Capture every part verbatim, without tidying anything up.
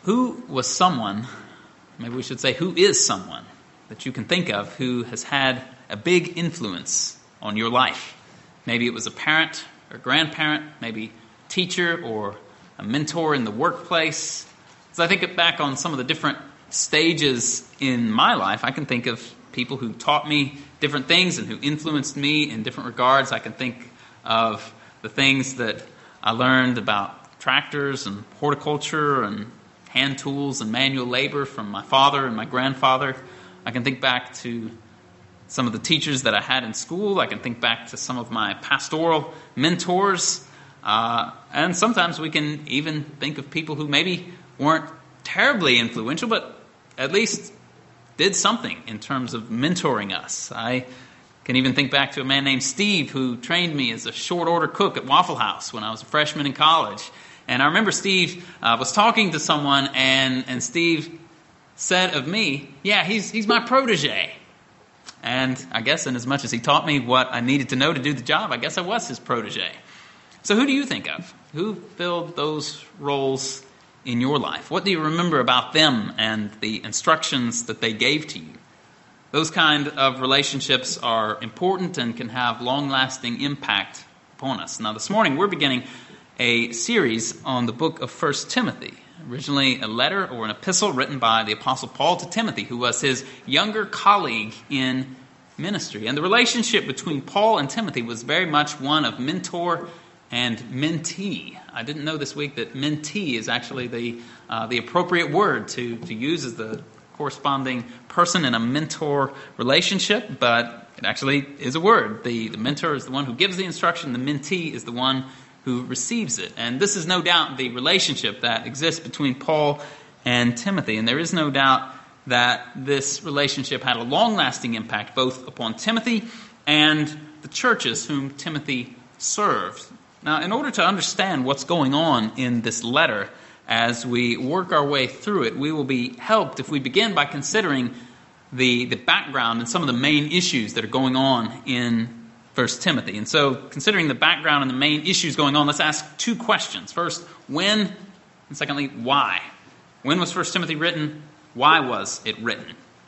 Who was someone, maybe we should say who is someone, that you can think of who has had a big influence on your life? Maybe it was a parent or grandparent, maybe a teacher or a mentor in the workplace. As I think back on some of the different stages in my life, I can think of people who taught me different things and who influenced me in different regards. I can think of the things that I learned about tractors and horticulture and hand tools and manual labor from my father and my grandfather. I can think back to some of the teachers that I had in school. I can think back to some of my pastoral mentors. Uh, and sometimes we can even think of people who maybe weren't terribly influential, but at least did something in terms of mentoring us. I can even think back to a man named Steve who trained me as a short order cook at Waffle House when I was a freshman in college. And I remember Steve uh, was talking to someone, and, and Steve said of me, yeah, he's he's my protege. And I guess in as much as he taught me what I needed to know to do the job, I guess I was his protege. So who do you think of? Who filled those roles in your life? What do you remember about them and the instructions that they gave to you? Those kind of relationships are important and can have long-lasting impact upon us. Now this morning we're beginning a series on the book of First Timothy, originally a letter or an epistle written by the Apostle Paul to Timothy, who was his younger colleague in ministry. And the relationship between Paul and Timothy was very much one of mentor and mentee. I didn't know this week that mentee is actually the uh, the appropriate word to, to use as the corresponding person in a mentor relationship, but it actually is a word. The, the mentor is the one who gives the instruction, the mentee is the one who receives it. And this is no doubt the relationship that exists between Paul and Timothy. And there is no doubt that this relationship had a long-lasting impact both upon Timothy and the churches whom Timothy served. Now, in order to understand what's going on in this letter as we work our way through it, we will be helped if we begin by considering the, the background and some of the main issues that are going on in First Timothy. And so, considering the background and the main issues going on, let's ask two questions. First, when? And secondly, why? When was First Timothy written? Why was it written?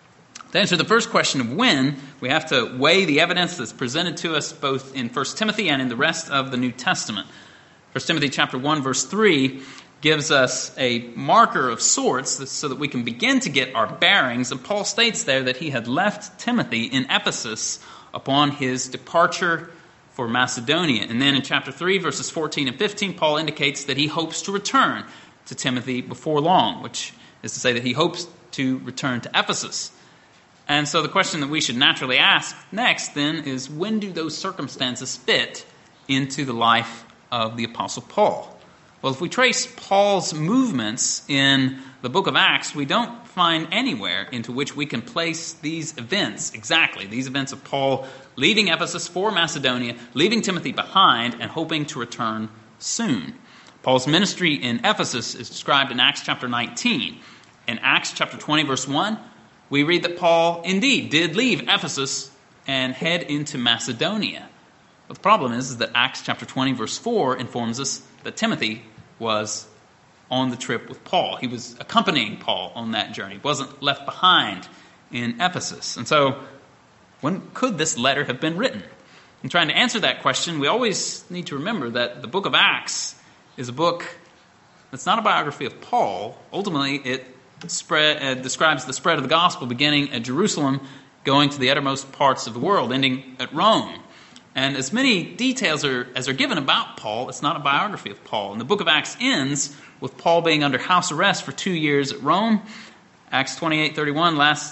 To answer the first question of when, we have to weigh the evidence that's presented to us both in First Timothy and in the rest of the New Testament. First Timothy chapter one, verse three gives us a marker of sorts so that we can begin to get our bearings. And Paul states there that he had left Timothy in Ephesus upon his departure for Macedonia. And then in chapter three, verses fourteen and fifteen, Paul indicates that he hopes to return to Timothy before long, which is to say that he hopes to return to Ephesus. And so the question that we should naturally ask next then is, when do those circumstances fit into the life of the Apostle Paul? Well, if we trace Paul's movements in the book of Acts, we don't find anywhere into which we can place these events exactly. These events of Paul leaving Ephesus for Macedonia, leaving Timothy behind, and hoping to return soon. Paul's ministry in Ephesus is described in Acts chapter nineteen. In Acts chapter twenty, verse one, we read that Paul indeed did leave Ephesus and head into Macedonia. But the problem is, is that Acts chapter twenty, verse four informs us that Timothy was on the trip with Paul. He was accompanying Paul on that journey. He wasn't left behind in Ephesus. And so, when could this letter have been written? In trying to answer that question, we always need to remember that the book of Acts is a book that's not a biography of Paul. Ultimately, it spread, uh, describes the spread of the gospel beginning at Jerusalem, going to the uttermost parts of the world, ending at Rome. And as many details are, as are given about Paul, it's not a biography of Paul. And the book of Acts ends with Paul being under house arrest for two years at Rome. Acts twenty-eight thirty-one, last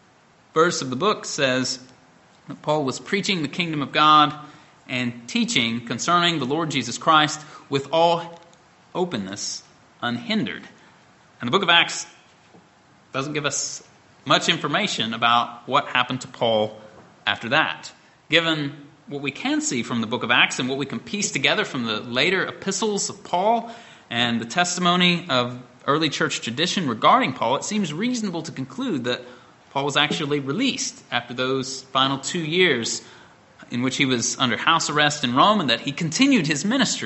verse of the book, says that Paul was preaching the kingdom of God and teaching concerning the Lord Jesus Christ with all openness, unhindered. And the book of Acts doesn't give us much information about what happened to Paul after that. Given what we can see from the book of Acts and what we can piece together from the later epistles of Paul and the testimony of early church tradition regarding Paul, it seems reasonable to conclude that Paul was actually released after those final two years in which he was under house arrest in Rome, and that he continued his ministry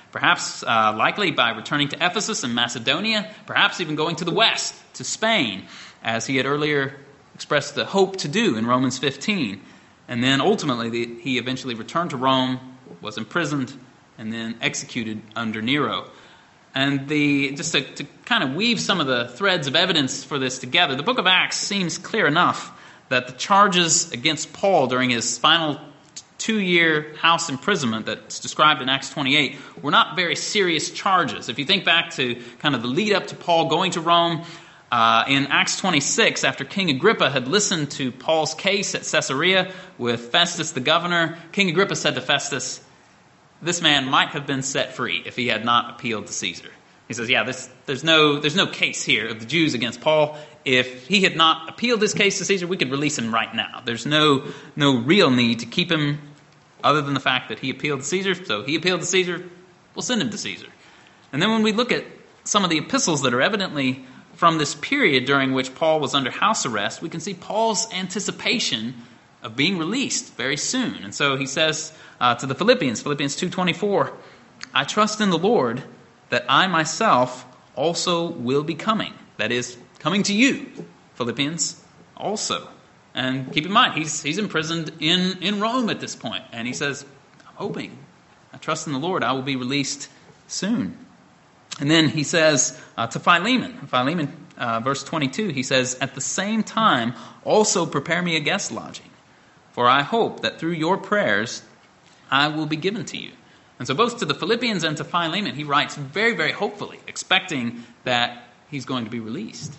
perhaps uh, likely by returning to Ephesus and Macedonia, perhaps even going to the west, to Spain, as he had earlier expressed the hope to do in Romans fifteen. And then ultimately the, he eventually returned to Rome, was imprisoned, and then executed under Nero. And the just to, to kind of weave some of the threads of evidence for this together, the book of Acts seems clear enough that the charges against Paul during his final two-year house imprisonment that's described in Acts twenty-eight were not very serious charges. If you think back to kind of the lead up to Paul going to Rome, uh, in Acts twenty-six, after King Agrippa had listened to Paul's case at Caesarea with Festus the governor, King Agrippa said to Festus, this man might have been set free if he had not appealed to Caesar. He says, yeah, this, there's no there's no case here of the Jews against Paul. If he had not appealed this case to Caesar, we could release him right now. There's no no real need to keep him other than the fact that he appealed to Caesar. So he appealed to Caesar, we'll send him to Caesar. And then when we look at some of the epistles that are evidently from this period during which Paul was under house arrest, we can see Paul's anticipation of being released very soon. And so he says uh, to the Philippians, Philippians two twenty-four, I trust in the Lord that I myself also will be coming. That is, coming to you, Philippians, also. And keep in mind, he's he's imprisoned in, in Rome at this point. And he says, I'm hoping, I trust in the Lord, I will be released soon. And then he says uh, to Philemon, Philemon, uh, verse twenty-two, he says, at the same time, also prepare me a guest lodging, for I hope that through your prayers I will be given to you. And so both to the Philippians and to Philemon, he writes very, very hopefully, expecting that he's going to be released.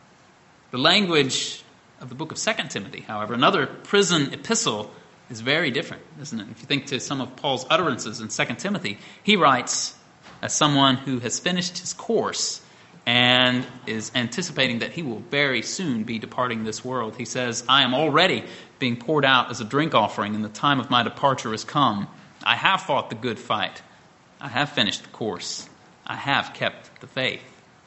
The language of the book of Second Timothy, however, another prison epistle, is very different, isn't it? If you think to some of Paul's utterances in Second Timothy, he writes as someone who has finished his course and is anticipating that he will very soon be departing this world. He says, I am already being poured out as a drink offering, and the time of my departure has come. I have fought the good fight. I have finished the course. I have kept the faith.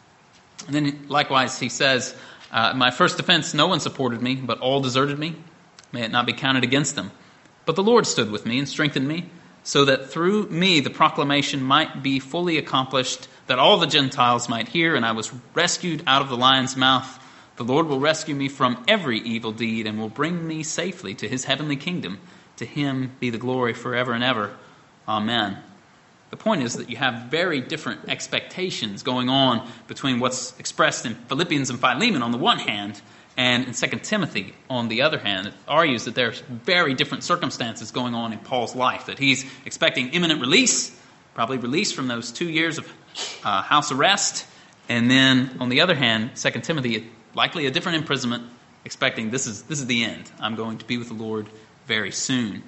And then likewise he says, uh, my first defense, no one supported me, but all deserted me. May it not be counted against them. But the Lord stood with me and strengthened me, so that through me the proclamation might be fully accomplished, that all the Gentiles might hear, and I was rescued out of the lion's mouth. The Lord will rescue me from every evil deed and will bring me safely to his heavenly kingdom. To him be the glory forever and ever. Amen. The point is that you have very different expectations going on between what's expressed in Philippians and Philemon on the one hand, and in Second Timothy on the other hand. It argues that there's very different circumstances going on in Paul's life, that he's expecting imminent release, probably release from those two years of uh, house arrest, and then on the other hand, Second Timothy, likely a different imprisonment, expecting this is this is the end. I'm going to be with the Lord very soon.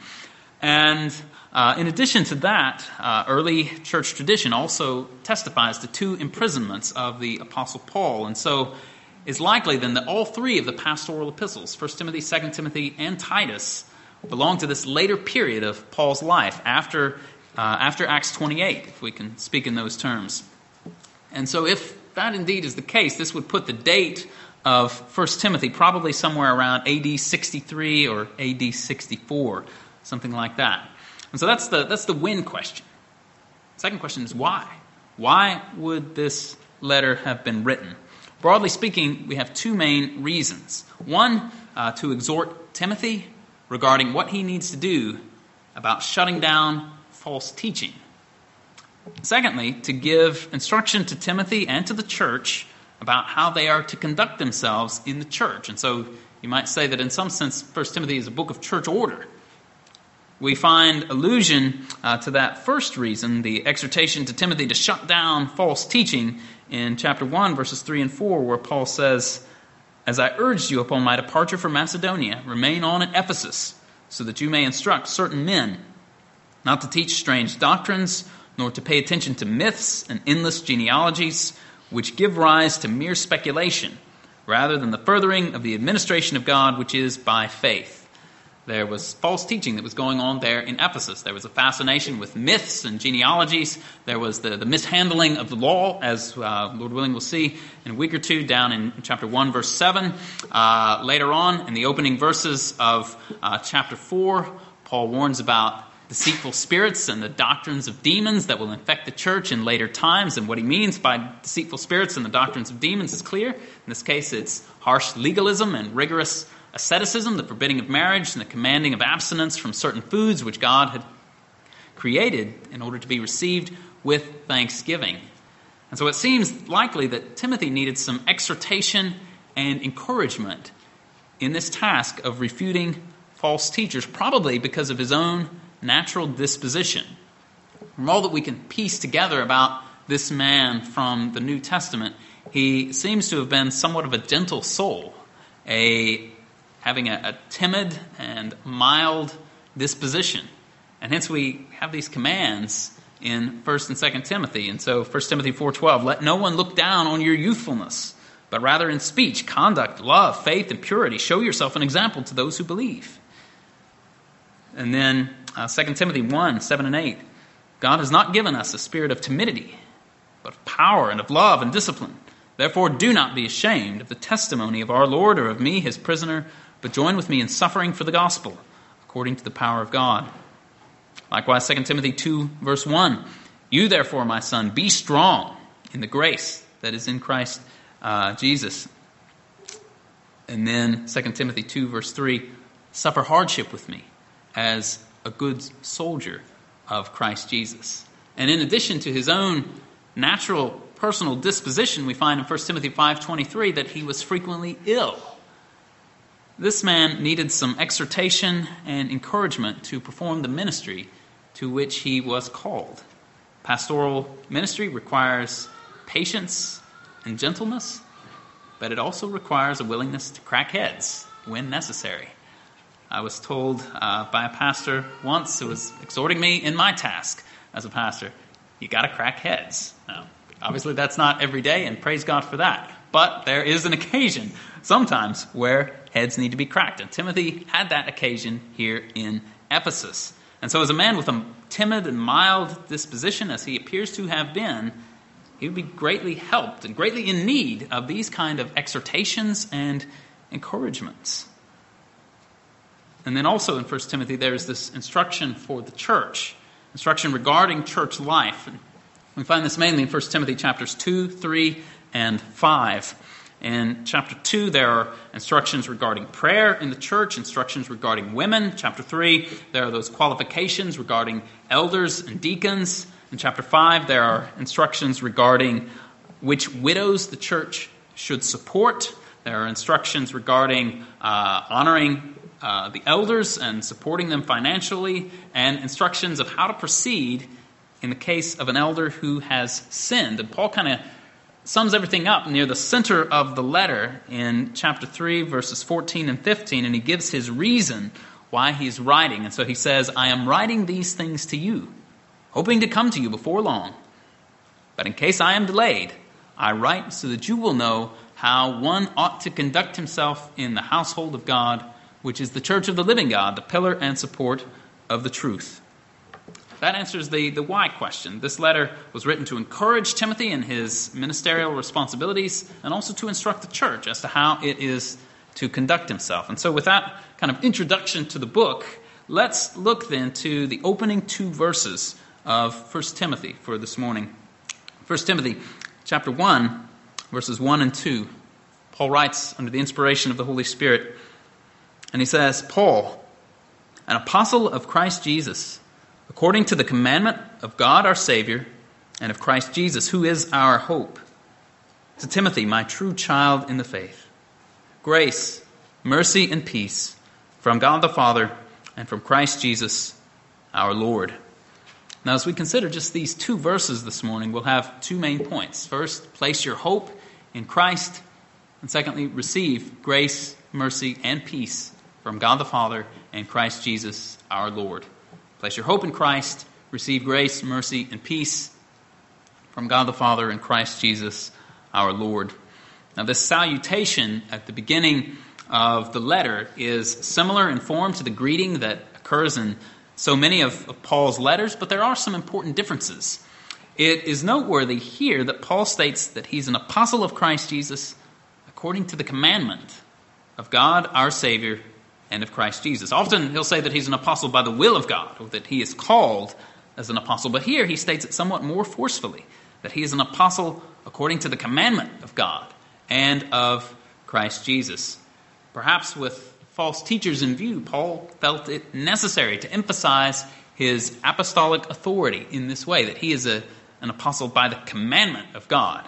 And uh, in addition to that, uh, early church tradition also testifies to two imprisonments of the Apostle Paul. And so it's likely then that all three of the pastoral epistles, First Timothy, Second Timothy, and Titus, belong to this later period of Paul's life, after uh, after Acts twenty-eight, if we can speak in those terms. And so if that indeed is the case, this would put the date of First Timothy probably somewhere around A D sixty-three or A D sixty-four, something like that. And so that's the that's the when question. Second question is why? Why would this letter have been written? Broadly speaking, we have two main reasons. One, uh, to exhort Timothy regarding what he needs to do about shutting down false teaching. Secondly, to give instruction to Timothy and to the church about how they are to conduct themselves in the church. And so you might say that in some sense, First Timothy is a book of church order. We find allusion uh, to that first reason, the exhortation to Timothy to shut down false teaching, in chapter one, verses three and four, where Paul says, as I urged you upon my departure from Macedonia, remain on at Ephesus, so that you may instruct certain men not to teach strange doctrines, nor to pay attention to myths and endless genealogies, which give rise to mere speculation, rather than the furthering of the administration of God, which is by faith. There was false teaching that was going on there in Ephesus. There was a fascination with myths and genealogies. There was the, the mishandling of the law, as uh, Lord willing we'll see in a week or two down in chapter one, verse seven. Uh, later on, in the opening verses of uh, chapter four, Paul warns about deceitful spirits and the doctrines of demons that will infect the church in later times. And what he means by deceitful spirits and the doctrines of demons is clear. In this case, it's harsh legalism and rigorous asceticism, the forbidding of marriage and the commanding of abstinence from certain foods which God had created in order to be received with thanksgiving. And so it seems likely that Timothy needed some exhortation and encouragement in this task of refuting false teachers, probably because of his own natural disposition. From all that we can piece together about this man from the New Testament, he seems to have been somewhat of a gentle soul, a having a, a timid and mild disposition. And hence we have these commands in First and Second Timothy. And so First Timothy four twelve, let no one look down on your youthfulness, but rather in speech, conduct, love, faith, and purity, show yourself an example to those who believe. And then uh, Second Timothy one, seven and eight, God has not given us a spirit of timidity, but of power and of love and discipline. Therefore do not be ashamed of the testimony of our Lord or of me, his prisoner, but join with me in suffering for the gospel, according to the power of God. Likewise, Second Timothy two, verse one, you therefore, my son, be strong in the grace that is in Christ uh, Jesus. And then Second Timothy two, verse three, suffer hardship with me as a good soldier of Christ Jesus. And in addition to his own natural personal disposition, we find in First Timothy five twenty-three that he was frequently ill. This man needed some exhortation and encouragement to perform the ministry to which he was called. Pastoral ministry requires patience and gentleness, but it also requires a willingness to crack heads when necessary. I was told uh, by a pastor once who was exhorting me in my task as a pastor, you got to crack heads. Now, obviously that's not every day, and praise God for that. But there is an occasion sometimes where heads need to be cracked. And Timothy had that occasion here in Ephesus. And so as a man with a timid and mild disposition, as he appears to have been, he would be greatly helped and greatly in need of these kind of exhortations and encouragements. And then also in First Timothy, there is this instruction for the church, instruction regarding church life. And we find this mainly in First Timothy chapters two, three, and five. In chapter two, there are instructions regarding prayer in the church, instructions regarding women. Chapter three, there are those qualifications regarding elders and deacons. In chapter five, there are instructions regarding which widows the church should support. There are instructions regarding uh, honoring uh, the elders and supporting them financially, and instructions of how to proceed in the case of an elder who has sinned. And Paul kind of sums everything up near the center of the letter in chapter three, verses fourteen and fifteen, and he gives his reason why he's writing. And so he says, I am writing these things to you, hoping to come to you before long. But in case I am delayed, I write so that you will know how one ought to conduct himself in the household of God, which is the church of the living God, the pillar and support of the truth. That answers the, the why question. This letter was written to encourage Timothy in his ministerial responsibilities and also to instruct the church as to how it is to conduct himself. And so with that kind of introduction to the book, let's look then to the opening two verses of First Timothy for this morning. First Timothy chapter one, verses one and two. Paul writes under the inspiration of the Holy Spirit, and he says, Paul, an apostle of Christ Jesus, according to the commandment of God our Savior and of Christ Jesus, who is our hope. To Timothy, my true child in the faith, grace, mercy, and peace from God the Father and from Christ Jesus our Lord. Now, as we consider just these two verses this morning, we'll have two main points. First, place your hope in Christ. And secondly, receive grace, mercy, and peace from God the Father and Christ Jesus our Lord. Place your hope in Christ, receive grace, mercy, and peace from God the Father and Christ Jesus our Lord. Now, this salutation at the beginning of the letter is similar in form to the greeting that occurs in so many of, of Paul's letters, but there are some important differences. It is noteworthy here that Paul states that he's an apostle of Christ Jesus according to the commandment of God our Savior and of Christ Jesus. Often he'll say that he's an apostle by the will of God, or that he is called as an apostle. But here he states it somewhat more forcefully, that he is an apostle according to the commandment of God and of Christ Jesus. Perhaps with false teachers in view, Paul felt it necessary to emphasize his apostolic authority in this way, that he is a, an apostle by the commandment of God.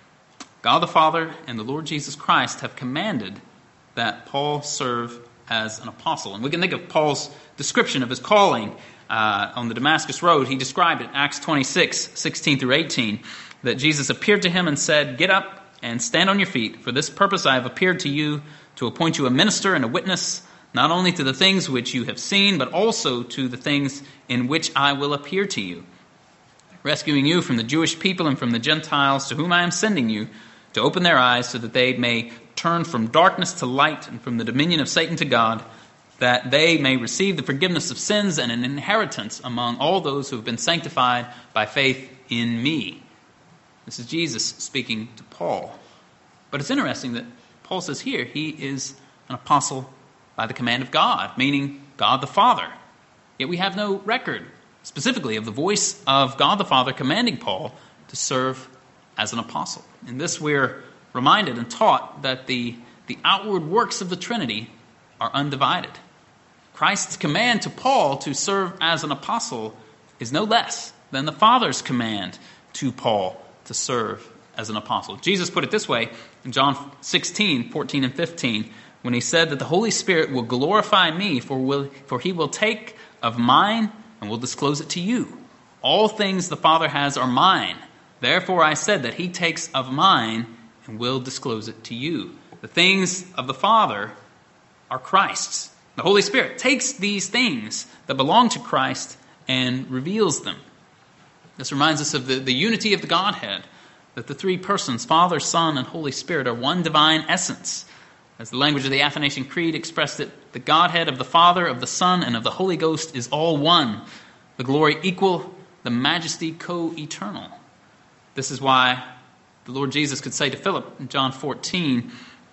God the Father and the Lord Jesus Christ have commanded that Paul serve as an apostle. And we can think of Paul's description of his calling uh, on the Damascus Road. He described it, Acts twenty-six, sixteen through eighteen, that Jesus appeared to him and said, "Get up and stand on your feet. For this purpose I have appeared to you, to appoint you a minister and a witness, not only to the things which you have seen, but also to the things in which I will appear to you, rescuing you from the Jewish people and from the Gentiles to whom I am sending you, to open their eyes so that they may turn from darkness to light and from the dominion of Satan to God, that they may receive the forgiveness of sins and an inheritance among all those who have been sanctified by faith in me." This is Jesus speaking to Paul. But it's interesting that Paul says here he is an apostle by the command of God, meaning God the Father. Yet we have no record specifically of the voice of God the Father commanding Paul to serve as an apostle. In this we're reminded and taught that the, the outward works of the Trinity are undivided. Christ's command to Paul to serve as an apostle is no less than the Father's command to Paul to serve as an apostle. Jesus put it this way in John sixteen, fourteen and fifteen, when he said that the Holy Spirit will glorify me, for, will, for he will take of mine and will disclose it to you. All things the Father has are mine. Therefore I said that he takes of mine and will disclose it to you. The things of the Father are Christ's. The Holy Spirit takes these things that belong to Christ and reveals them. This reminds us of the, the unity of the Godhead, that the three persons, Father, Son, and Holy Spirit, are one divine essence. As the language of the Athanasian Creed expressed it, the Godhead of the Father, of the Son, and of the Holy Ghost is all one, the glory equal, the majesty co-eternal. This is why the Lord Jesus could say to Philip in John fourteen,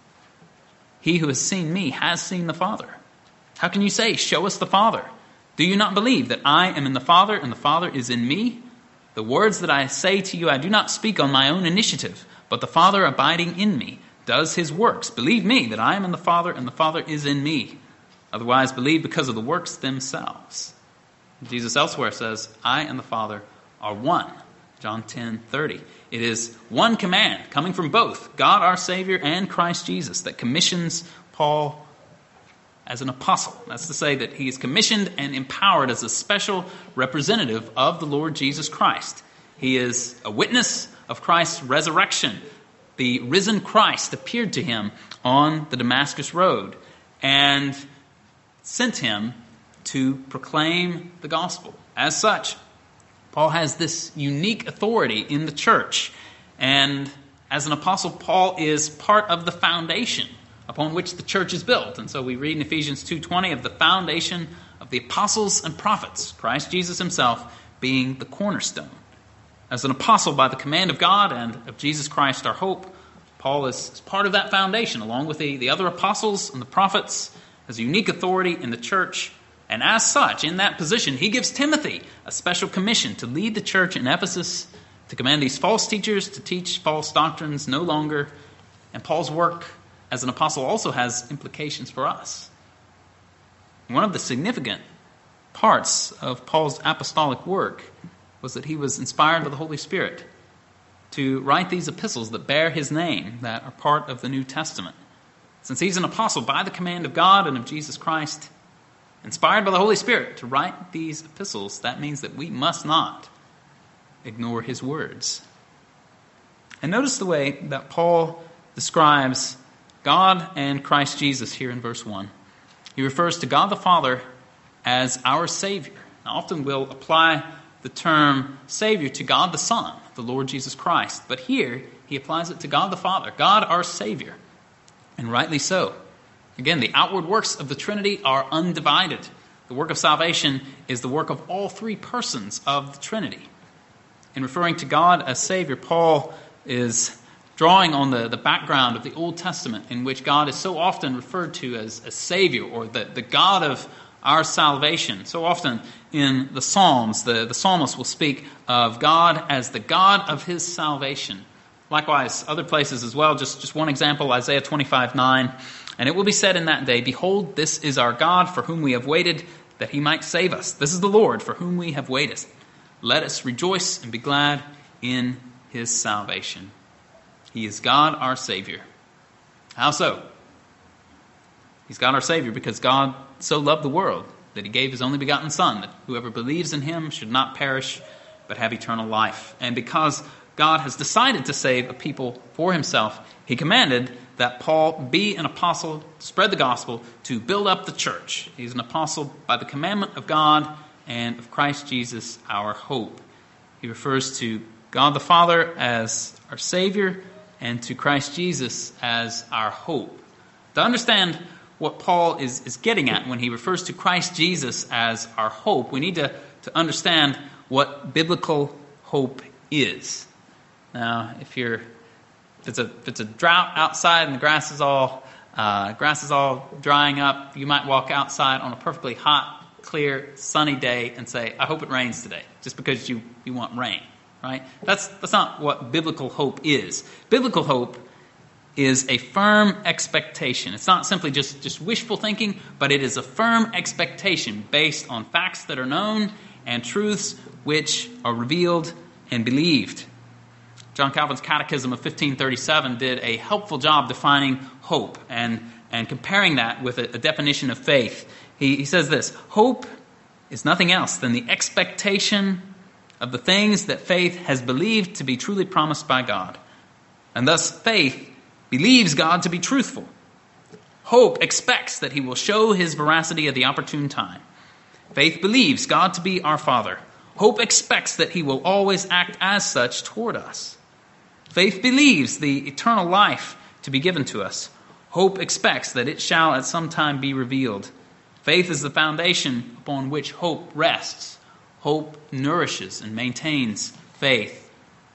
"He who has seen me has seen the Father. How can you say, 'Show us the Father'? Do you not believe that I am in the Father and the Father is in me? The words that I say to you I do not speak on my own initiative, but the Father abiding in me does his works. Believe me that I am in the Father and the Father is in me. Otherwise believe because of the works themselves." Jesus elsewhere says, "I and the Father are one." John ten thirty. It is one command coming from both God our Savior and Christ Jesus that commissions Paul as an apostle. That's to say that he is commissioned and empowered as a special representative of the Lord Jesus Christ. He is a witness of Christ's resurrection. The risen Christ appeared to him on the Damascus Road and sent him to proclaim the gospel. As such, Paul has this unique authority in the church. And as an apostle, Paul is part of the foundation upon which the church is built. And so we read in Ephesians two twenty of the foundation of the apostles and prophets, Christ Jesus himself being the cornerstone. As an apostle by the command of God and of Jesus Christ our hope, Paul is, is part of that foundation, along with the, the other apostles and the prophets, as a unique authority in the church. And as such, in that position, he gives Timothy a special commission to lead the church in Ephesus, to command these false teachers to teach false doctrines no longer. And Paul's work as an apostle also has implications for us. One of the significant parts of Paul's apostolic work was that he was inspired by the Holy Spirit to write these epistles that bear his name, that are part of the New Testament. Since he's an apostle by the command of God and of Jesus Christ, inspired by the Holy Spirit to write these epistles, that means that we must not ignore his words. And notice the way that Paul describes God and Christ Jesus here in verse one. He refers to God the Father as our Savior. Now, often we'll apply the term Savior to God the Son, the Lord Jesus Christ. But here, he applies it to God the Father, God our Savior. And rightly so. Again, the outward works of the Trinity are undivided. The work of salvation is the work of all three persons of the Trinity. In referring to God as Savior, Paul is drawing on the, the background of the Old Testament, in which God is so often referred to as a Savior, or the, the God of our salvation. So often in the Psalms, the, the psalmist will speak of God as the God of his salvation. Likewise, other places as well. Just, just one example, Isaiah twenty-five nine. And it will be said in that day, Behold, this is our God, for whom we have waited, that he might save us. This is the Lord, for whom we have waited. Let us rejoice and be glad in his salvation. He is God, our Savior. How so? He's God, our Savior, because God so loved the world that he gave his only begotten Son, that whoever believes in him should not perish, but have eternal life. And because God has decided to save a people for himself, he commanded that Paul be an apostle, spread the gospel, to build up the church. He's an apostle by the commandment of God and of Christ Jesus, our hope. He refers to God the Father as our Savior and to Christ Jesus as our hope. To understand what Paul is, is getting at when he refers to Christ Jesus as our hope, we need to, to understand what biblical hope is. Now, if you're if it's a if it's a drought outside and the grass is all uh, grass is all drying up, you might walk outside on a perfectly hot, clear, sunny day and say, "I hope it rains today," just because you, you want rain, right? That's that's not what biblical hope is. Biblical hope is a firm expectation. It's not simply just, just wishful thinking, but it is a firm expectation based on facts that are known and truths which are revealed and believed. John Calvin's Catechism of fifteen thirty-seven did a helpful job defining hope and, and comparing that with a, a definition of faith. He, he says this: hope is nothing else than the expectation of the things that faith has believed to be truly promised by God. And thus faith believes God to be truthful. Hope expects that he will show his veracity at the opportune time. Faith believes God to be our Father. Hope expects that he will always act as such toward us. Faith believes the eternal life to be given to us. Hope expects that it shall at some time be revealed. Faith is the foundation upon which hope rests. Hope nourishes and maintains faith.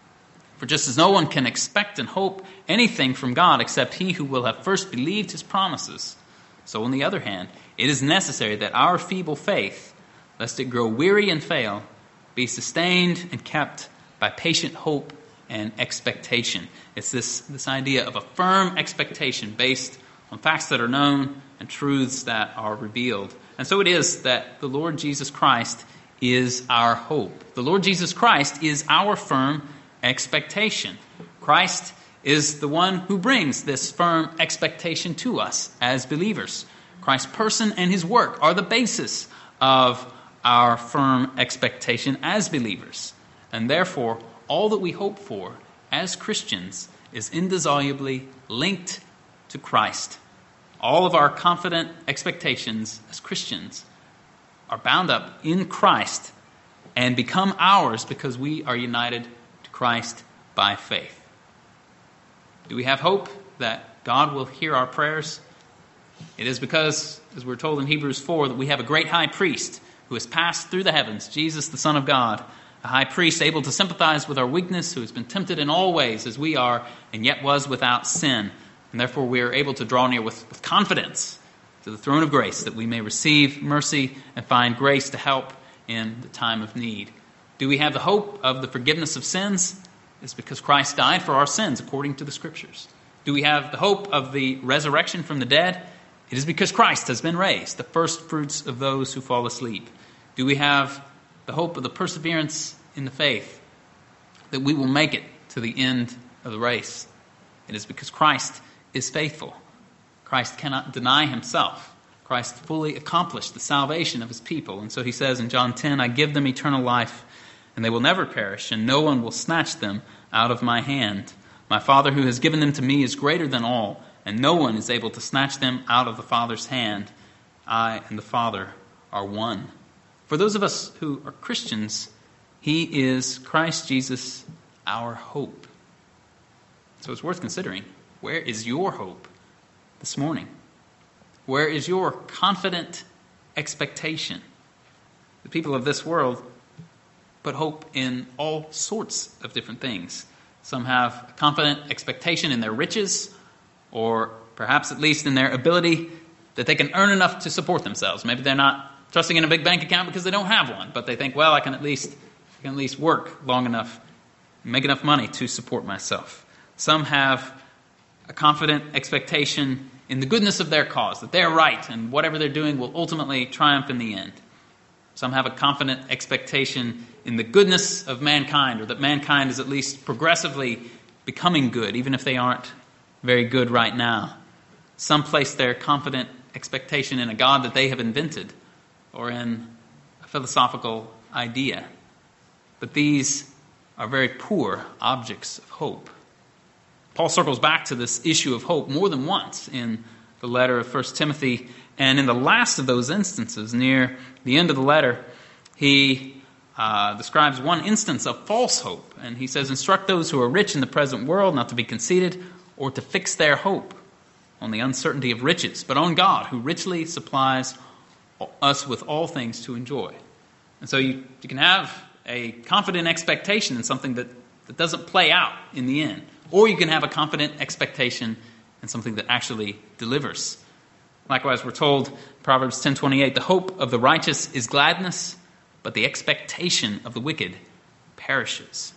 For just as no one can expect and hope anything from God except he who will have first believed his promises, so on the other hand, it is necessary that our feeble faith, lest it grow weary and fail, be sustained and kept by patient hope and expectation. It's this, this idea of a firm expectation based on facts that are known and truths that are revealed. And so it is that the Lord Jesus Christ is our hope. The Lord Jesus Christ is our firm expectation. Christ is the one who brings this firm expectation to us as believers. Christ's person and his work are the basis of our firm expectation as believers. And therefore, all that we hope for as Christians is indissolubly linked to Christ. All of our confident expectations as Christians are bound up in Christ and become ours because we are united to Christ by faith. Do we have hope that God will hear our prayers? It is because, as we're told in Hebrews four, that we have a great high priest who has passed through the heavens, Jesus, the Son of God, a high priest able to sympathize with our weakness, who has been tempted in all ways as we are, and yet was without sin. And therefore we are able to draw near with, with confidence to the throne of grace, that we may receive mercy and find grace to help in the time of need. Do we have the hope of the forgiveness of sins? It's because Christ died for our sins according to the Scriptures. Do we have the hope of the resurrection from the dead? It is because Christ has been raised, the first fruits of those who fall asleep. Do we have the hope of the perseverance in the faith, that we will make it to the end of the race? It is because Christ is faithful. Christ cannot deny himself. Christ fully accomplished the salvation of his people. And so he says in John ten, I give them eternal life, and they will never perish, and no one will snatch them out of my hand. My Father who has given them to me is greater than all, and no one is able to snatch them out of the Father's hand. I and the Father are one. For those of us who are Christians, he is Christ Jesus, our hope. So it's worth considering, where is your hope this morning? Where is your confident expectation? The people of this world put hope in all sorts of different things. Some have a confident expectation in their riches, or perhaps at least in their ability that they can earn enough to support themselves. Maybe they're not trusting in a big bank account because they don't have one, but they think, well, I can at least I can at least work long enough, make enough money to support myself. Some have a confident expectation in the goodness of their cause, that they're right and whatever they're doing will ultimately triumph in the end. Some have a confident expectation in the goodness of mankind, or that mankind is at least progressively becoming good, even if they aren't very good right now. Some place their confident expectation in a God that they have invented, or in a philosophical idea. But these are very poor objects of hope. Paul circles back to this issue of hope more than once in the letter of First Timothy, and in the last of those instances, near the end of the letter, he uh, describes one instance of false hope, and he says, "Instruct those who are rich in the present world not to be conceited, or to fix their hope on the uncertainty of riches, but on God, who richly supplies us with all things to enjoy." And so you, you can have a confident expectation in something that, that doesn't play out in the end. Or you can have a confident expectation in something that actually delivers. Likewise, we're told, Proverbs ten twenty-eight, "The hope of the righteous is gladness, but the expectation of the wicked perishes."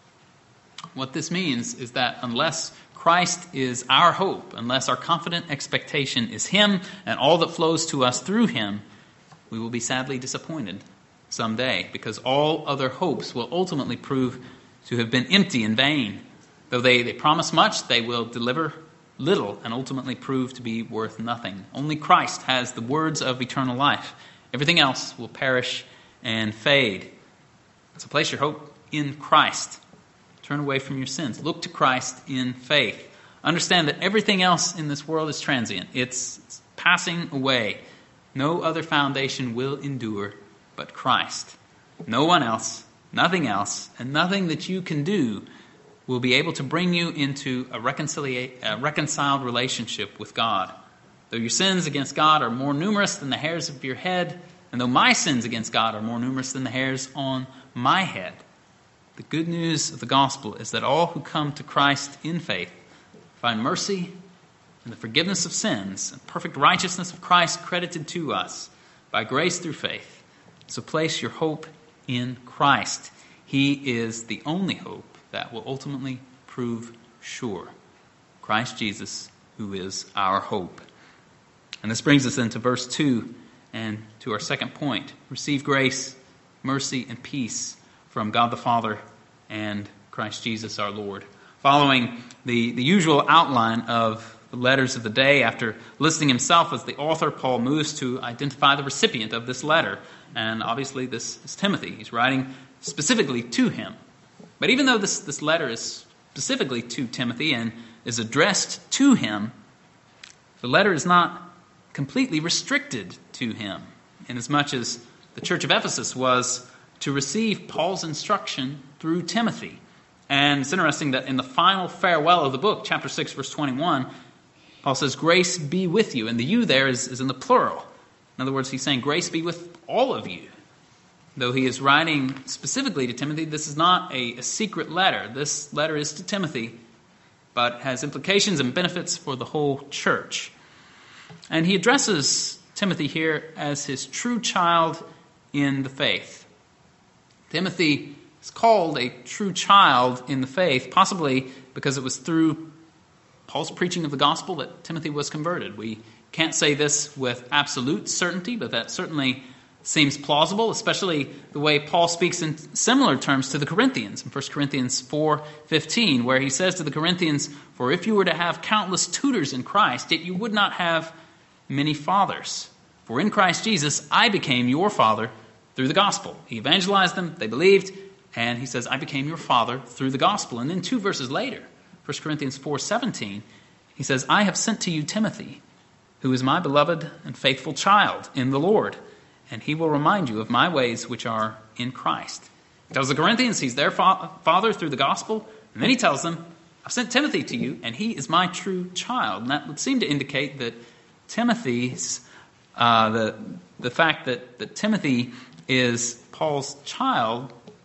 What this means is that unless Christ is our hope, unless our confident expectation is Him and all that flows to us through Him, we will be sadly disappointed someday, because all other hopes will ultimately prove to have been empty and vain. Though they, they promise much, they will deliver little and ultimately prove to be worth nothing. Only Christ has the words of eternal life. Everything else will perish and fade. So place your hope in Christ. Turn away from your sins. Look to Christ in faith. Understand that everything else in this world is transient. It's, it's passing away. No other foundation will endure but Christ. No one else, nothing else, and nothing that you can do will be able to bring you into a, reconcilia- a reconciled relationship with God. Though your sins against God are more numerous than the hairs of your head, and though my sins against God are more numerous than the hairs on my head, the good news of the gospel is that all who come to Christ in faith find mercy and the forgiveness of sins and perfect righteousness of Christ credited to us by grace through faith. So place your hope in Christ. He is the only hope that will ultimately prove sure. Christ Jesus, who is our hope. And this brings us into verse two and to our second point. Receive grace, mercy, and peace from God the Father and Christ Jesus our Lord. Following the, the usual outline of the letters of the day, after listing himself as the author, Paul moves to identify the recipient of this letter. And obviously this is Timothy. He's writing specifically to him. But even though this, this letter is specifically to Timothy and is addressed to him, the letter is not completely restricted to him, inasmuch as the church of Ephesus was to receive Paul's instruction through Timothy. And it's interesting that in the final farewell of the book, chapter six, verse twenty-one, Paul says, "Grace be with you." And the you there is, is in the plural. In other words, he's saying, grace be with all of you. Though he is writing specifically to Timothy, this is not a, a secret letter. This letter is to Timothy, but has implications and benefits for the whole church. And he addresses Timothy here as his true child in the faith. Timothy is called a true child in the faith, possibly because it was through Paul's preaching of the gospel that Timothy was converted. We can't say this with absolute certainty, but that certainly seems plausible, especially the way Paul speaks in similar terms to the Corinthians in First Corinthians four fifteen, where he says to the Corinthians, "For if you were to have countless tutors in Christ, yet you would not have many fathers. For in Christ Jesus I became your father through the gospel." He evangelized them, they believed, and he says, "I became your father through the gospel." And then two verses later, First Corinthians four seventeen, he says, "I have sent to you Timothy, who is my beloved and faithful child in the Lord, and he will remind you of my ways which are in Christ." He tells the Corinthians he's their fa- father through the gospel, and then he tells them, "I've sent Timothy to you, and he is my true child." And that would seem to indicate that Timothy's, uh, the the fact that, that Timothy is Paul's child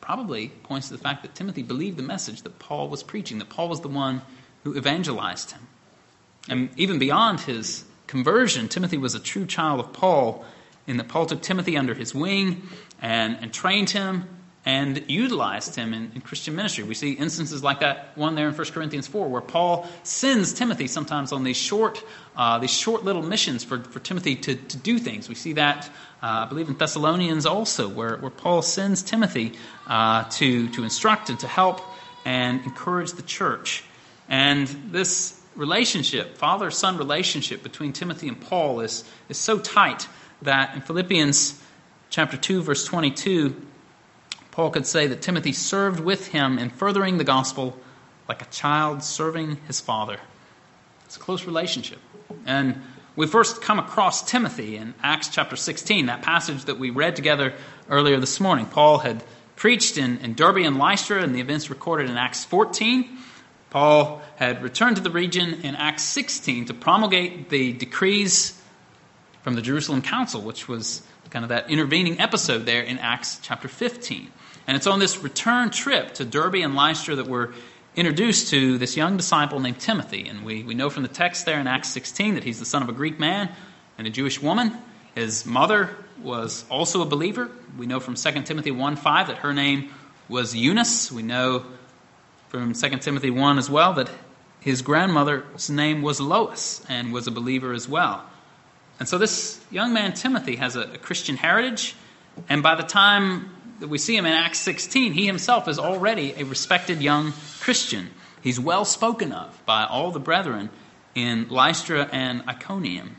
probably points to the fact that Timothy believed the message that Paul was preaching, that Paul was the one who evangelized him. And even beyond his conversion, Timothy was a true child of Paul, in that Paul took Timothy under his wing and, and trained him and utilized him in, in Christian ministry. We see instances like that one there in First Corinthians four, where Paul sends Timothy sometimes on these short uh, these short little missions for, for Timothy to, to do things. We see that, uh, I believe, in Thessalonians also, where, where Paul sends Timothy uh, to, to instruct and to help and encourage the church. And this relationship, father-son relationship between Timothy and Paul is, is so tight that in Philippians chapter two, verse twenty-two, Paul could say that Timothy served with him in furthering the gospel like a child serving his father. It's a close relationship. And we first come across Timothy in Acts chapter sixteen, that passage that we read together earlier this morning. Paul had preached in, in Derbe and Lystra, and the events recorded in Acts fourteen. Paul had returned to the region in Acts sixteen to promulgate the decrees from the Jerusalem Council, which was kind of that intervening episode there in Acts chapter fifteen. And it's on this return trip to Derbe and Lystra that we're introduced to this young disciple named Timothy. And we, we know from the text there in Acts sixteen that he's the son of a Greek man and a Jewish woman. His mother was also a believer. We know from Second Timothy one five that her name was Eunice. We know from Second Timothy one as well that his grandmother's name was Lois and was a believer as well. And so this young man, Timothy, has a, a Christian heritage, and by the time that we see him in Acts sixteen, he himself is already a respected young Christian. He's well spoken of by all the brethren in Lystra and Iconium.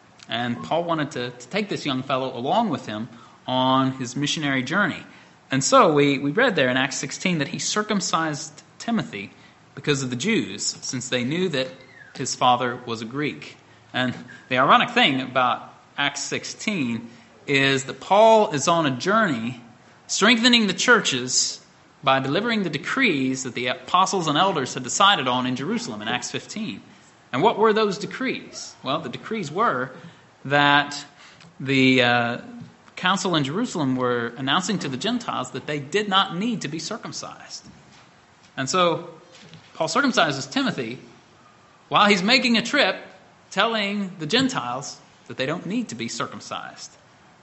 And Paul wanted to, to take this young fellow along with him on his missionary journey. And so we, we read there in Acts sixteen that he circumcised Timothy because of the Jews, since they knew that his father was a Greek. And the ironic thing about Acts sixteen is that Paul is on a journey strengthening the churches by delivering the decrees that the apostles and elders had decided on in Jerusalem in Acts fifteen. And what were those decrees? Well, the decrees were that the uh, council in Jerusalem were announcing to the Gentiles that they did not need to be circumcised. And so Paul circumcises Timothy while he's making a trip telling the Gentiles that they don't need to be circumcised.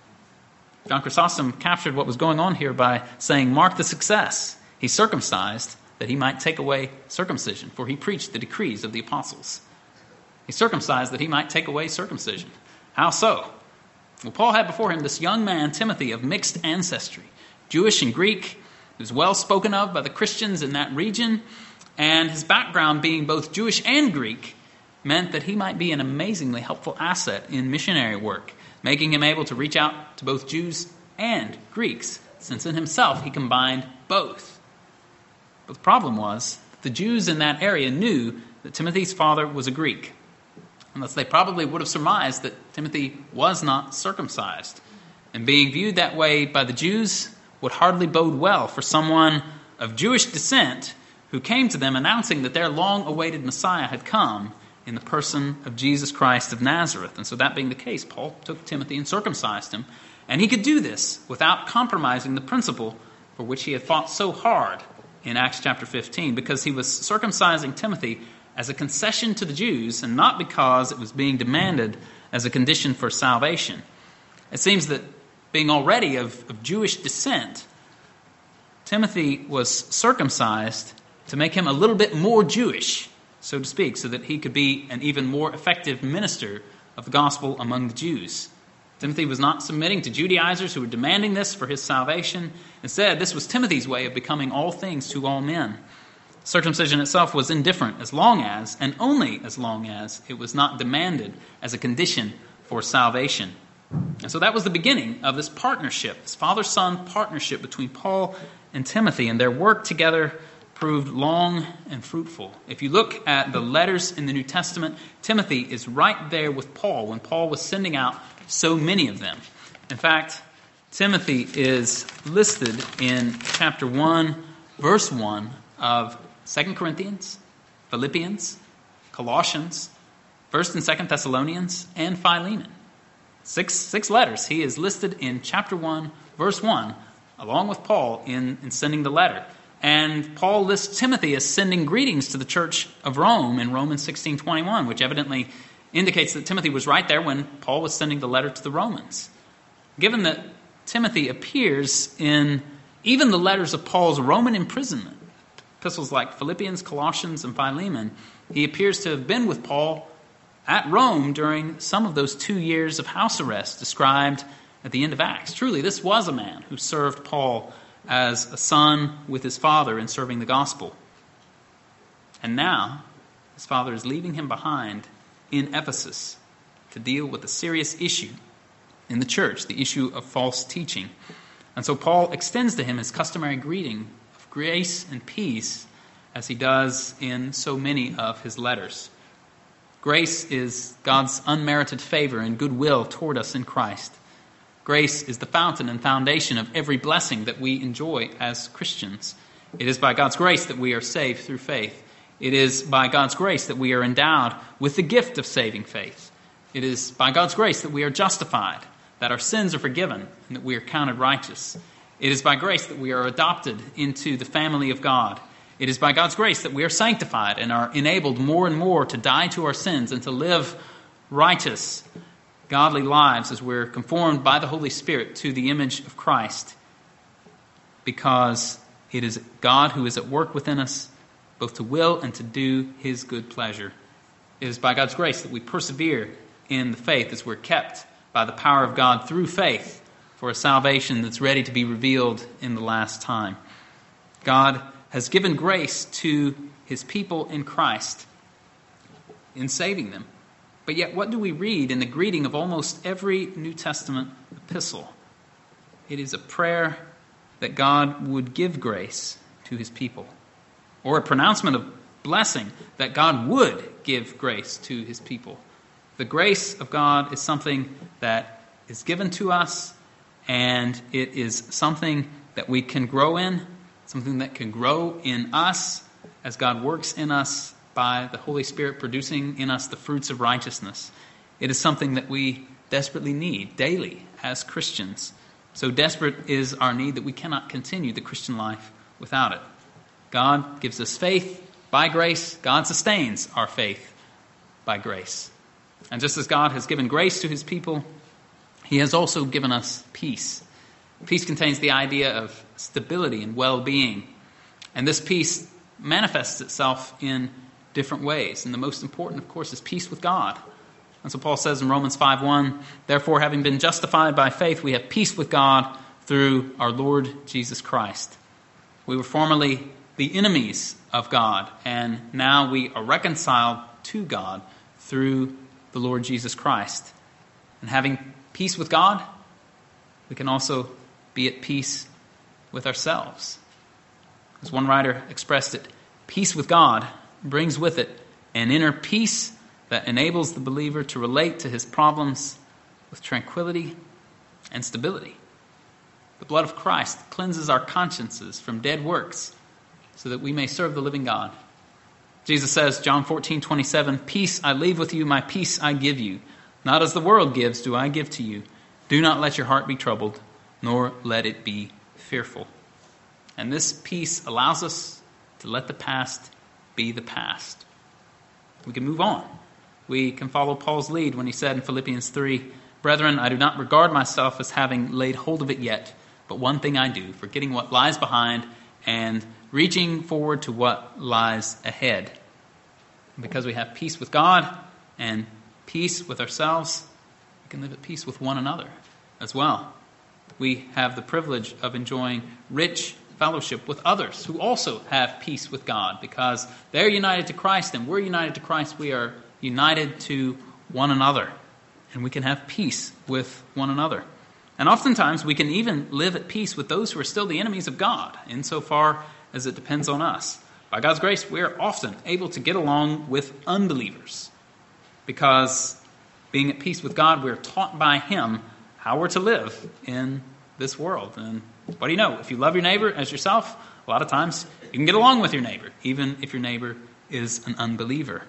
John Chrysostom captured what was going on here by saying, "Mark the success. He circumcised that he might take away circumcision, for he preached the decrees of the apostles." He circumcised that he might take away circumcision. How so? Well, Paul had before him this young man, Timothy, of mixed ancestry, Jewish and Greek. He was well spoken of by the Christians in that region, and his background being both Jewish and Greek meant that he might be an amazingly helpful asset in missionary work, making him able to reach out to both Jews and Greeks, since in himself he combined both. But the problem was that the Jews in that area knew that Timothy's father was a Greek, and thus they probably would have surmised that Timothy was not circumcised. And being viewed that way by the Jews would hardly bode well for someone of Jewish descent who came to them announcing that their long-awaited Messiah had come in the person of Jesus Christ of Nazareth. And so that being the case, Paul took Timothy and circumcised him. And he could do this without compromising the principle for which he had fought so hard in Acts chapter fifteen, because he was circumcising Timothy as a concession to the Jews and not because it was being demanded as a condition for salvation. It seems that being already of, of Jewish descent, Timothy was circumcised to make him a little bit more Jewish, so to speak, so that he could be an even more effective minister of the gospel among the Jews. Timothy was not submitting to Judaizers who were demanding this for his salvation. Instead, this was Timothy's way of becoming all things to all men. Circumcision itself was indifferent as long as, and only as long as, it was not demanded as a condition for salvation. And so that was the beginning of this partnership, this father-son partnership between Paul and Timothy, and their work together proved long and fruitful. If you look at the letters in the New Testament, Timothy is right there with Paul when Paul was sending out so many of them. In fact, Timothy is listed in chapter one, verse one of Second Corinthians, Philippians, Colossians, First and Second Thessalonians, and Philemon. Six, six letters. He is listed in chapter one, verse one along with Paul, in, in sending the letter. And Paul lists Timothy as sending greetings to the church of Rome in Romans sixteen twenty-one, which evidently indicates that Timothy was right there when Paul was sending the letter to the Romans. Given that Timothy appears in even the letters of Paul's Roman imprisonment, epistles like Philippians, Colossians, and Philemon, he appears to have been with Paul at Rome during some of those two years of house arrest described at the end of Acts. Truly, this was a man who served Paul as a son with his father in serving the gospel. And now, his father is leaving him behind in Ephesus to deal with a serious issue in the church, the issue of false teaching. And so Paul extends to him his customary greeting of grace and peace, as he does in so many of his letters. Grace is God's unmerited favor and goodwill toward us in Christ. Grace is the fountain and foundation of every blessing that we enjoy as Christians. It is by God's grace that we are saved through faith. It is by God's grace that we are endowed with the gift of saving faith. It is by God's grace that we are justified, that our sins are forgiven, and that we are counted righteous. It is by grace that we are adopted into the family of God. It is by God's grace that we are sanctified and are enabled more and more to die to our sins and to live righteous, godly lives as we're conformed by the Holy Spirit to the image of Christ, because it is God who is at work within us, both to will and to do his good pleasure. It is by God's grace that we persevere in the faith as we're kept by the power of God through faith for a salvation that's ready to be revealed in the last time. God has given grace to his people in Christ in saving them. But yet, what do we read in the greeting of almost every New Testament epistle? It is a prayer that God would give grace to his people, or a pronouncement of blessing that God would give grace to his people. The grace of God is something that is given to us, and it is something that we can grow in, something that can grow in us as God works in us by the Holy Spirit producing in us the fruits of righteousness. It is something that we desperately need daily as Christians. So desperate is our need that we cannot continue the Christian life without it. God gives us faith by grace. God sustains our faith by grace. And just as God has given grace to his people, he has also given us peace. Peace contains the idea of stability and well-being. And this peace manifests itself in different ways. And the most important, of course, is peace with God. And so Paul says in Romans five one, "Therefore, having been justified by faith, we have peace with God through our Lord Jesus Christ." We were formerly the enemies of God, and now we are reconciled to God through the Lord Jesus Christ. And having peace with God, we can also be at peace with ourselves. As one writer expressed it, peace with God brings with it an inner peace that enables the believer to relate to his problems with tranquility and stability. The blood of Christ cleanses our consciences from dead works so that we may serve the living God. Jesus says, John fourteen twenty-seven, "Peace I leave with you, my peace I give you. Not as the world gives do I give to you. Do not let your heart be troubled, nor let it be fearful." And this peace allows us to let the past be the past. We can move on. We can follow Paul's lead when he said in Philippians three, "Brethren, I do not regard myself as having laid hold of it yet, but one thing I do, forgetting what lies behind and reaching forward to what lies ahead." And because we have peace with God and peace with ourselves, we can live at peace with one another as well. We have the privilege of enjoying rich fellowship with others who also have peace with God, because they're united to Christ and we're united to Christ. We are united to one another, and we can have peace with one another. And oftentimes we can even live at peace with those who are still the enemies of God, insofar as it depends on us. By God's grace, we are often able to get along with unbelievers, because being at peace with God, we're taught by him how we're to live in this world. And what do you know? If you love your neighbor as yourself, a lot of times you can get along with your neighbor, even if your neighbor is an unbeliever.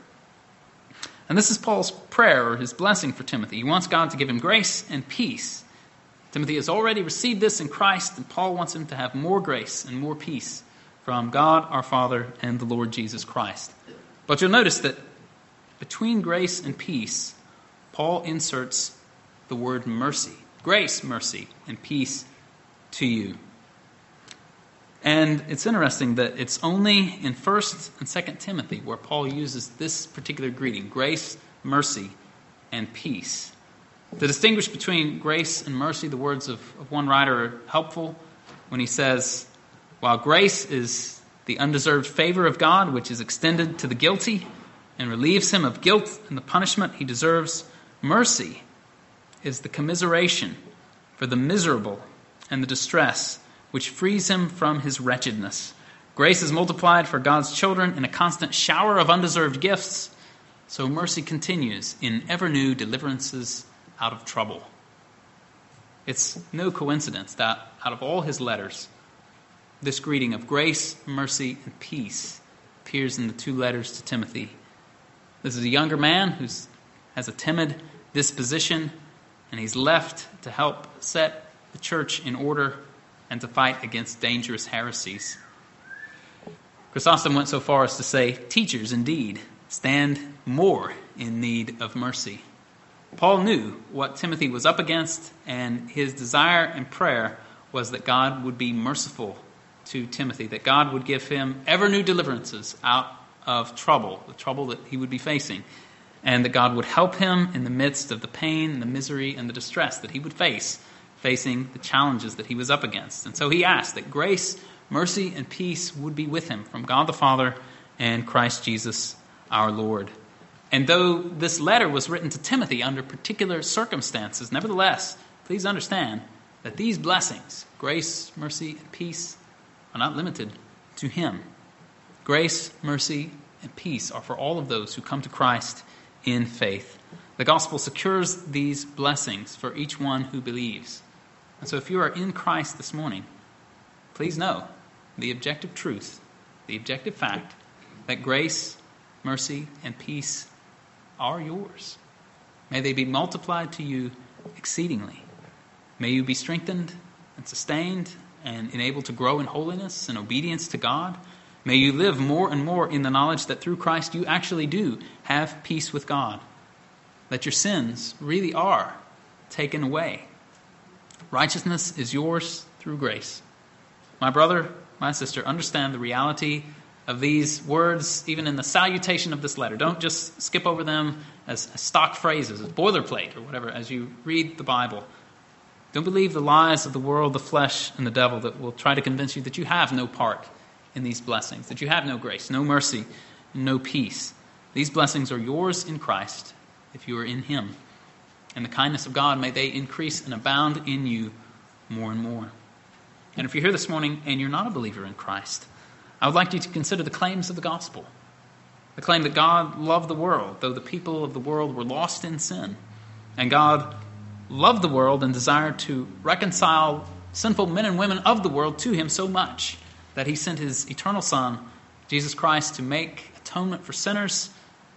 And this is Paul's prayer or his blessing for Timothy. He wants God to give him grace and peace. Timothy has already received this in Christ, and Paul wants him to have more grace and more peace from God our Father and the Lord Jesus Christ. But you'll notice that between grace and peace, Paul inserts the word mercy. Grace, mercy, and peace to you. And it's interesting that it's only in First and Second Timothy where Paul uses this particular greeting, grace, mercy, and peace. To distinguish between grace and mercy, the words of, of one writer are helpful when he says, while grace is the undeserved favor of God, which is extended to the guilty and relieves him of guilt and the punishment he deserves, mercy is the commiseration for the miserable and the distress which frees him from his wretchedness. Grace is multiplied for God's children in a constant shower of undeserved gifts, so mercy continues in ever-new deliverances out of trouble. It's no coincidence that out of all his letters, this greeting of grace, mercy, and peace appears in the two letters to Timothy. This is a younger man who has a timid disposition, and he's left to help set the church in order and to fight against dangerous heresies. Chrysostom went so far as to say, teachers indeed stand more in need of mercy. Paul knew what Timothy was up against, and his desire and prayer was that God would be merciful to Timothy, that God would give him ever new deliverances out of trouble, the trouble that he would be facing, and that God would help him in the midst of the pain and the misery and the distress that he would face, facing the challenges that he was up against. And so he asked that grace, mercy, and peace would be with him from God the Father and Christ Jesus our Lord. And though this letter was written to Timothy under particular circumstances, nevertheless, please understand that these blessings, grace, mercy, and peace, are not limited to him. Grace, mercy, and peace are for all of those who come to Christ in faith. The gospel secures these blessings for each one who believes. And so if you are in Christ this morning, please know the objective truth, the objective fact that grace, mercy, and peace are yours. May they be multiplied to you exceedingly. May you be strengthened and sustained and enabled to grow in holiness and obedience to God. May you live more and more in the knowledge that through Christ you actually do have peace with God, that your sins really are taken away. Righteousness is yours through grace. My brother, my sister, understand the reality of these words, even in the salutation of this letter. Don't just skip over them as, as stock phrases, as boilerplate or whatever, as you read the Bible. Don't believe the lies of the world, the flesh, and the devil that will try to convince you that you have no part in these blessings, that you have no grace, no mercy, no peace. These blessings are yours in Christ if you are in him. And the kindness of God, may they increase and abound in you more and more. And if you're here this morning and you're not a believer in Christ, I would like you to consider the claims of the gospel. The claim that God loved the world, though the people of the world were lost in sin. And God loved the world and desired to reconcile sinful men and women of the world to him so much that he sent his eternal Son, Jesus Christ, to make atonement for sinners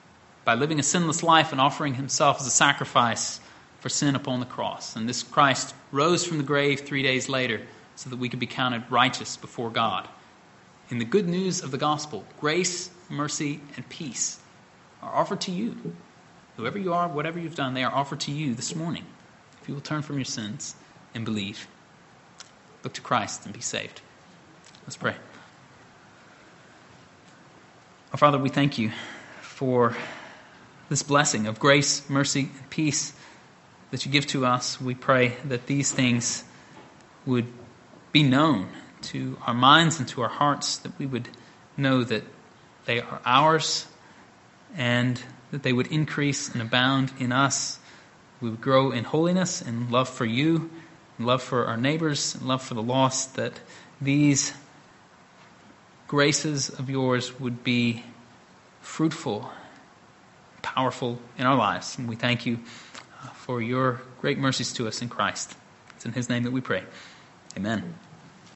by living a sinless life and offering himself as a sacrifice for sin upon the cross. And this Christ rose from the grave three days later so that we could be counted righteous before God. In the good news of the gospel, grace, mercy, and peace are offered to you. Whoever you are, whatever you've done, they are offered to you this morning. If you will turn from your sins and believe, look to Christ and be saved. Let's pray. Our Father, we thank you for this blessing of grace, mercy, and peace that you give to us. We pray that these things would be known to our minds and to our hearts, that we would know that they are ours and that they would increase and abound in us. We would grow in holiness and love for you, and love for our neighbors, and love for the lost, that these graces of yours would be fruitful, powerful in our lives. And we thank you for your great mercies to us in Christ. It's in his name that we pray. Amen.